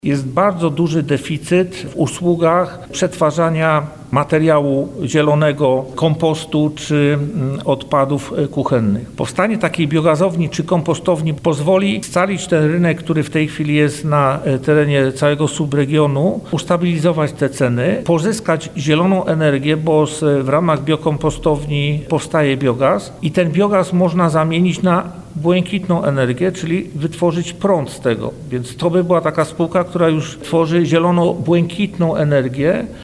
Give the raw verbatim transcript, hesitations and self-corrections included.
Jest bardzo duży deficyt w usługach przetwarzania materiału zielonego, kompostu czy odpadów kuchennych. Powstanie takiej biogazowni czy kompostowni pozwoli scalić ten rynek, który w tej chwili jest na terenie całego subregionu, ustabilizować te ceny, pozyskać zieloną energię, bo w ramach biokompostowni powstaje biogaz i ten biogaz można zamienić na błękitną energię, czyli wytworzyć prąd z tego. Więc to by była taka spółka, która już tworzy zielono-błękitną energię.